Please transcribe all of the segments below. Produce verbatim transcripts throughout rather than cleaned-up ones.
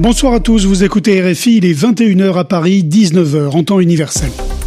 Bonsoir à tous, vous écoutez R F I, il est vingt et une heures à Paris, dix-neuf heures en temps universel.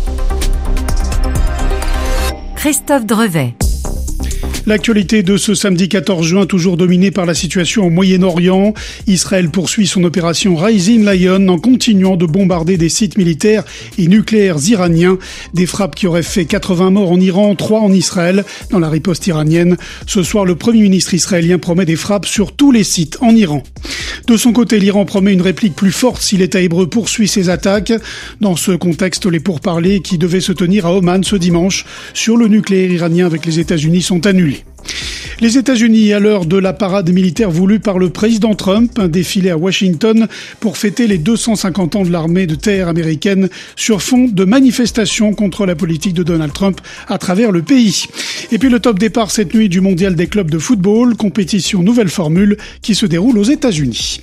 Christophe Drevet. L'actualité de ce samedi quatorze juin, toujours dominée par la situation au Moyen-Orient. Israël poursuit son opération Rising Lion en continuant de bombarder des sites militaires et nucléaires iraniens. Des frappes qui auraient fait quatre-vingts morts en Iran, trois en Israël, dans la riposte iranienne. Ce soir, le Premier ministre israélien promet des frappes sur tous les sites en Iran. De son côté, l'Iran promet une réplique plus forte si l'État hébreu poursuit ses attaques. Dans ce contexte, les pourparlers qui devaient se tenir à Oman ce dimanche sur le nucléaire iranien avec les États-Unis sont annulés. Les États-Unis, à l'heure de la parade militaire voulue par le président Trump, un défilé à Washington pour fêter les deux cent cinquante ans de l'armée de terre américaine sur fond de manifestations contre la politique de Donald Trump à travers le pays. Et puis le top départ cette nuit du mondial des clubs de football, compétition nouvelle formule qui se déroule aux États-Unis.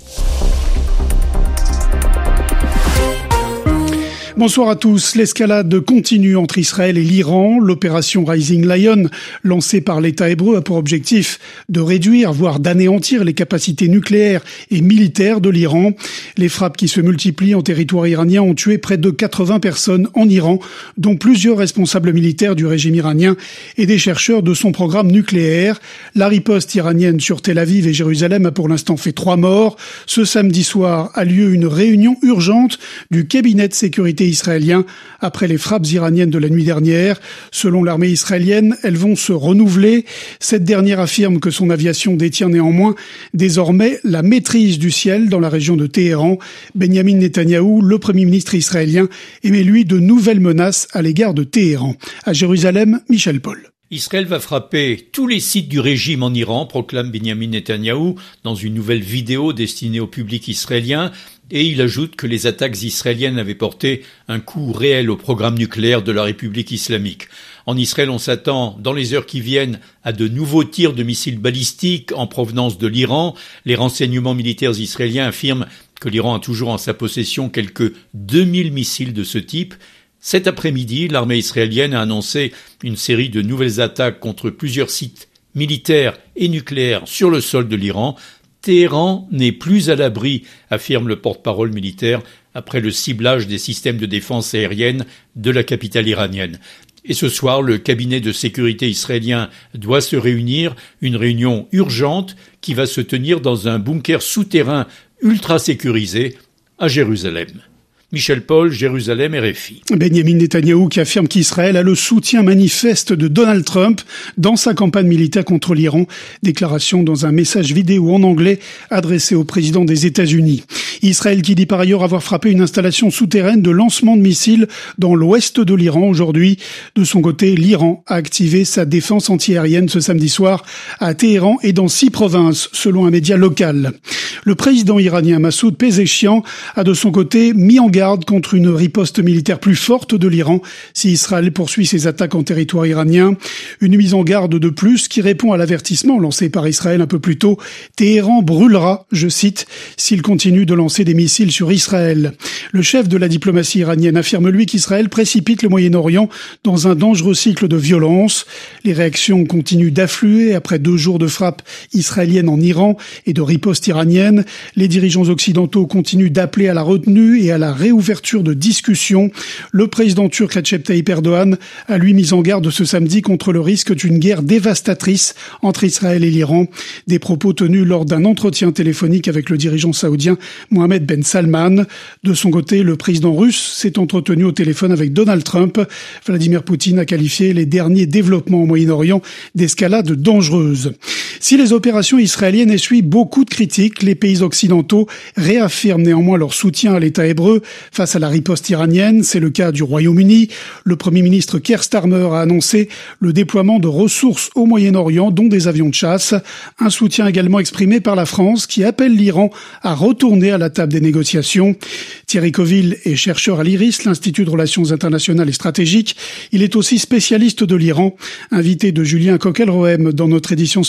Bonsoir à tous. L'escalade continue entre Israël et l'Iran. L'opération Rising Lion, lancée par l'État hébreu, a pour objectif de réduire, voire d'anéantir les capacités nucléaires et militaires de l'Iran. Les frappes qui se multiplient en territoire iranien ont tué près de quatre-vingts personnes en Iran, dont plusieurs responsables militaires du régime iranien et des chercheurs de son programme nucléaire. La riposte iranienne sur Tel Aviv et Jérusalem a pour l'instant fait trois morts. Ce samedi soir a lieu une réunion urgente du cabinet de sécurité israélien après les frappes iraniennes de la nuit dernière. Selon l'armée israélienne, elles vont se renouveler. Cette dernière affirme que son aviation détient néanmoins désormais la maîtrise du ciel dans la région de Téhéran. Benyamin Netanyahou, le Premier ministre israélien, émet lui de nouvelles menaces à l'égard de Téhéran. À Jérusalem, Michel Paul. Israël va frapper tous les sites du régime en Iran, proclame Benyamin Netanyahou dans une nouvelle vidéo destinée au public israélien. Et il ajoute que les attaques israéliennes avaient porté un coup réel au programme nucléaire de la République islamique. En Israël, on s'attend, dans les heures qui viennent, à de nouveaux tirs de missiles balistiques en provenance de l'Iran. Les renseignements militaires israéliens affirment que l'Iran a toujours en sa possession quelques deux mille missiles de ce type. Cet après-midi, l'armée israélienne a annoncé une série de nouvelles attaques contre plusieurs sites militaires et nucléaires sur le sol de l'Iran. Téhéran n'est plus à l'abri, affirme le porte-parole militaire, après le ciblage des systèmes de défense aérienne de la capitale iranienne. Et ce soir, le cabinet de sécurité israélien doit se réunir, une réunion urgente qui va se tenir dans un bunker souterrain ultra sécurisé à Jérusalem. Michel Paul, Jérusalem, R F I. Benyamin Netanyahou qui affirme qu'Israël a le soutien manifeste de Donald Trump dans sa campagne militaire contre l'Iran. Déclaration dans un message vidéo en anglais adressé au président des États-Unis. Israël qui dit par ailleurs avoir frappé une installation souterraine de lancement de missiles dans l'ouest de l'Iran aujourd'hui. De son côté, l'Iran a activé sa défense antiaérienne ce samedi soir à Téhéran et dans six provinces, selon un média local. Le président iranien Massoud Pezeshkian a de son côté mis en garde contre une riposte militaire plus forte de l'Iran si Israël poursuit ses attaques en territoire iranien. Une mise en garde de plus qui répond à l'avertissement lancé par Israël un peu plus tôt. Téhéran brûlera, je cite, s'il continue de lancer des missiles sur Israël. Le chef de la diplomatie iranienne affirme lui qu'Israël précipite le Moyen-Orient dans un dangereux cycle de violence. Les réactions continuent d'affluer après deux jours de frappes israéliennes en Iran et de riposte iranienne. Les dirigeants occidentaux continuent d'appeler à la retenue et à la réouverture de discussions. Le président turc Recep Tayyip Erdogan a lui mis en garde ce samedi contre le risque d'une guerre dévastatrice entre Israël et l'Iran. Des propos tenus lors d'un entretien téléphonique avec le dirigeant saoudien Mohammed Ben Salman. De son côté, le président russe s'est entretenu au téléphone avec Donald Trump. Vladimir Poutine a qualifié les derniers développements au Moyen-Orient d'escalade dangereuse. Si les opérations israéliennes essuient beaucoup de critiques, les pays occidentaux réaffirment néanmoins leur soutien à l'État hébreu face à la riposte iranienne. C'est le cas du Royaume-Uni. Le Premier ministre Keir Starmer a annoncé le déploiement de ressources au Moyen-Orient, dont des avions de chasse. Un soutien également exprimé par la France qui appelle l'Iran à retourner à la table des négociations. Thierry Coville est chercheur à l'I R I S, l'Institut de Relations internationales et stratégiques. Il est aussi spécialiste de l'Iran. Invité de Julien Coquelroem dans notre édition spéciale,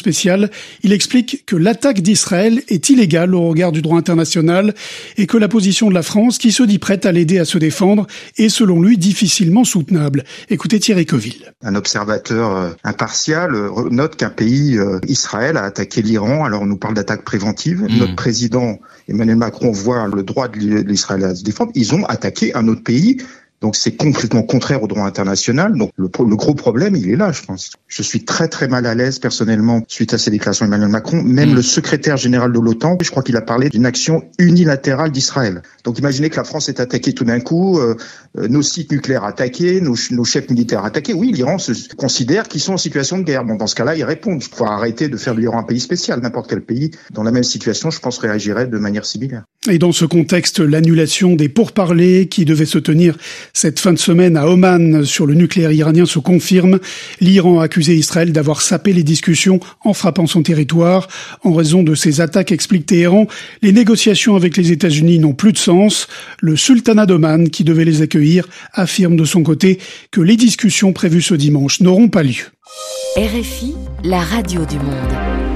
mondiale. Il explique que l'attaque d'Israël est illégale au regard du droit international et que la position de la France, qui se dit prête à l'aider à se défendre, est selon lui difficilement soutenable. Écoutez Thierry Coville. Un observateur impartial note qu'un pays, Israël, a attaqué l'Iran. Alors on nous parle d'attaque préventive. Mmh. Notre président Emmanuel Macron voit le droit de l'Israël à se défendre. Ils ont attaqué un autre pays. Donc c'est complètement contraire au droit international. Donc le, le gros problème, il est là, je pense. Je suis très très mal à l'aise personnellement suite à ces déclarations d'Emmanuel Macron. Même mmh. le secrétaire général de l'OTAN, je crois qu'il a parlé d'une action unilatérale d'Israël. Donc imaginez que la France est attaquée tout d'un coup, euh, nos sites nucléaires attaqués, nos, nos chefs militaires attaqués. Oui, l'Iran se considère qu'ils sont en situation de guerre. Bon, dans ce cas-là, ils répondent. Il faut arrêter de faire de l'Iran un pays spécial. N'importe quel pays dans la même situation, je pense, réagirait de manière similaire. Et dans ce contexte, l'annulation des pourparlers qui devaient se tenir cette fin de semaine à Oman sur le nucléaire iranien se confirme. L'Iran a accusé Israël d'avoir sapé les discussions en frappant son territoire. En raison de ces attaques, explique Téhéran, les négociations avec les États-Unis n'ont plus de sens. Le sultanat d'Oman, qui devait les accueillir, affirme de son côté que les discussions prévues ce dimanche n'auront pas lieu. R F I, la radio du monde.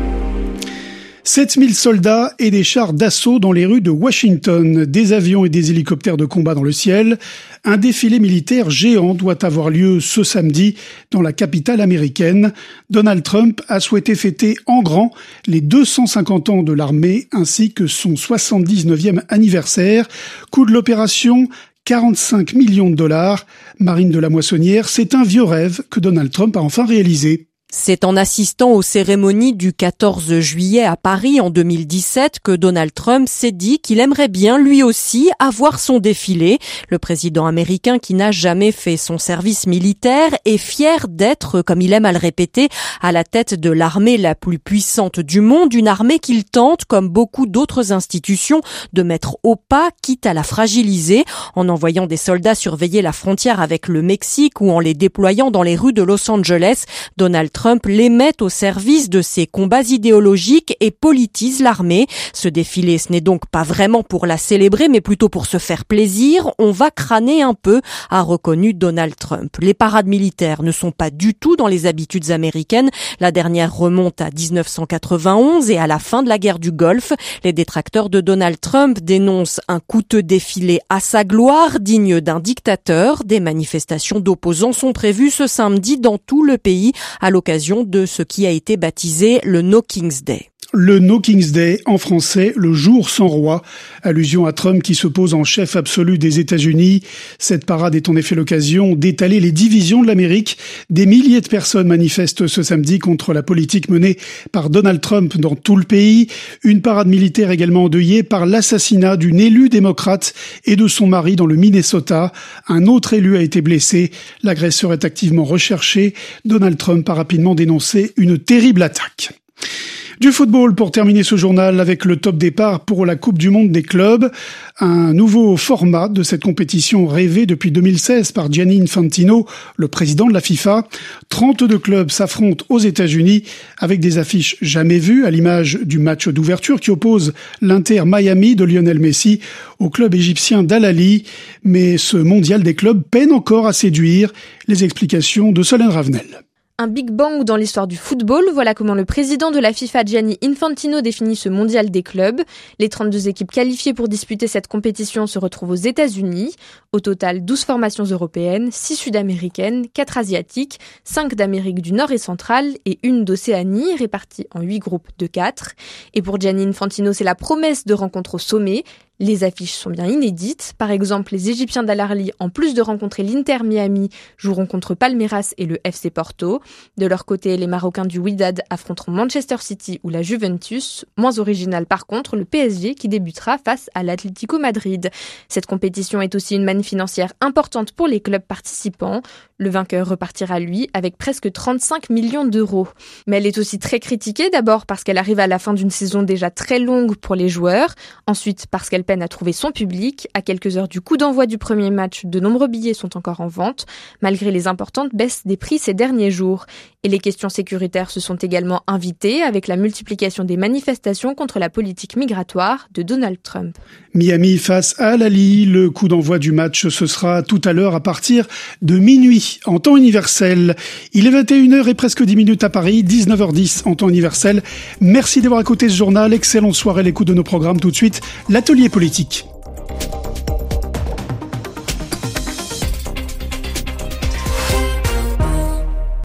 sept mille soldats et des chars d'assaut dans les rues de Washington, des avions et des hélicoptères de combat dans le ciel. Un défilé militaire géant doit avoir lieu ce samedi dans la capitale américaine. Donald Trump a souhaité fêter en grand les deux cent cinquante ans de l'armée ainsi que son soixante-dix-neuvième anniversaire. Coût de l'opération, quarante-cinq millions de dollars. Marine de la Moissonnière, c'est un vieux rêve que Donald Trump a enfin réalisé. C'est en assistant aux cérémonies du quatorze juillet à Paris en deux mille dix-sept que Donald Trump s'est dit qu'il aimerait bien lui aussi avoir son défilé. Le président américain, qui n'a jamais fait son service militaire, est fier d'être, comme il aime à le répéter, à la tête de l'armée la plus puissante du monde, une armée qu'il tente, comme beaucoup d'autres institutions, de mettre au pas, quitte à la fragiliser, en envoyant des soldats surveiller la frontière avec le Mexique ou en les déployant dans les rues de Los Angeles. Donald Trump les met au service de ses combats idéologiques et politise l'armée. Ce défilé, ce n'est donc pas vraiment pour la célébrer, mais plutôt pour se faire plaisir. On va crâner un peu, a reconnu Donald Trump. Les parades militaires ne sont pas du tout dans les habitudes américaines. La dernière remonte à dix-neuf cent quatre-vingt-onze et à la fin de la guerre du Golfe. Les détracteurs de Donald Trump dénoncent un coûteux défilé à sa gloire, digne d'un dictateur. Des manifestations d'opposants sont prévues ce samedi dans tout le pays à l'occasion de ce qui a été baptisé le No King's Day. Le No King's Day, en français, le jour sans roi, allusion à Trump qui se pose en chef absolu des États-Unis. Cette parade est en effet l'occasion d'étaler les divisions de l'Amérique. Des milliers de personnes manifestent ce samedi contre la politique menée par Donald Trump dans tout le pays. Une parade militaire également endeuillée par l'assassinat d'une élue démocrate et de son mari dans le Minnesota. Un autre élu a été blessé. L'agresseur est activement recherché. Donald Trump a rapidement dénoncé une terrible attaque. Du football pour terminer ce journal avec le top départ pour la Coupe du Monde des clubs. Un nouveau format de cette compétition rêvée depuis deux mille seize par Gianni Infantino, le président de la FIFA. trente-deux clubs s'affrontent aux États-Unis avec des affiches jamais vues à l'image du match d'ouverture qui oppose l'Inter Miami de Lionel Messi au club égyptien d'Al Ahly. Mais ce mondial des clubs peine encore à séduire. Les explications de Solène Ravenel. Un Big Bang dans l'histoire du football, voilà comment le président de la FIFA Gianni Infantino définit ce mondial des clubs. Les trente-deux équipes qualifiées pour disputer cette compétition se retrouvent aux États-Unis. Au total, douze formations européennes, six sud-américaines, quatre asiatiques, cinq d'Amérique du Nord et centrale et une d'Océanie, réparties en huit groupes de quatre. Et pour Gianni Infantino, c'est la promesse de rencontres au sommet. Les affiches sont bien inédites. Par exemple, les Égyptiens d'Al Ahly, en plus de rencontrer l'Inter Miami, joueront contre Palmeiras et le F C Porto. De leur côté, les Marocains du Wydad affronteront Manchester City ou la Juventus. Moins original par contre, le P S G qui débutera face à l'Atlético Madrid. Cette compétition est aussi une manne financière importante pour les clubs participants. Le vainqueur repartira, lui, avec presque trente-cinq millions d'euros. Mais elle est aussi très critiquée, d'abord parce qu'elle arrive à la fin d'une saison déjà très longue pour les joueurs. Ensuite, parce qu'elle peine à trouver son public. À quelques heures du coup d'envoi du premier match, de nombreux billets sont encore en vente, malgré les importantes baisses des prix ces derniers jours. Et les questions sécuritaires se sont également invitées avec la multiplication des manifestations contre la politique migratoire de Donald Trump. Miami face à Al-Ahly, le coup d'envoi du match, ce sera tout à l'heure à partir de minuit en temps universel. Il est vingt et une heures et presque dix minutes à Paris, dix-neuf heures dix en temps universel. Merci d'avoir écouté ce journal, excellente soirée à l'écoute de nos programmes. Tout de suite, l'atelier politique.